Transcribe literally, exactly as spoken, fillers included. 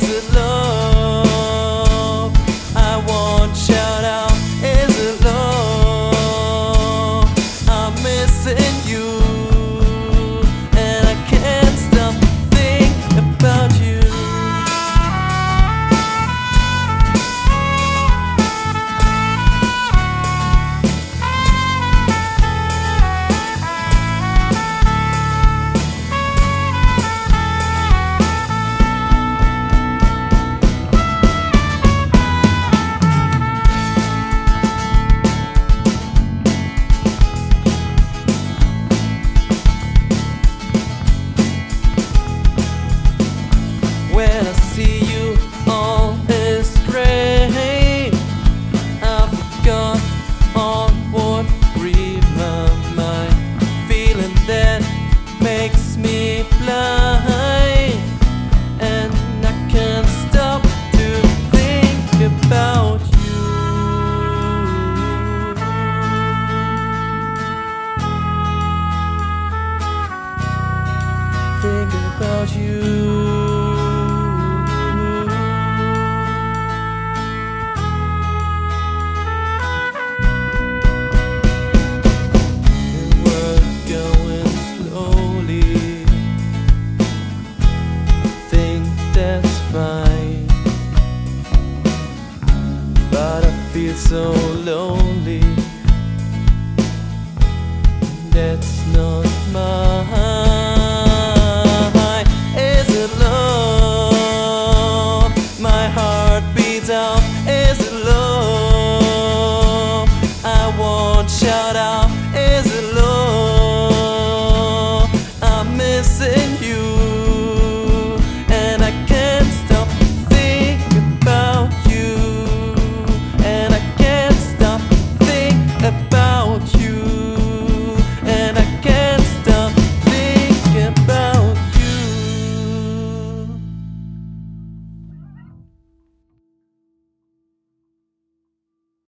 it love? I won't shout out, is it love? I'm missing you, and I can't stop thinking about you. When I see you, all is great. I forgot all what grieves my mind, feeling that makes me blind, and I can't stop to think about you. Think about you. But I feel so lonely.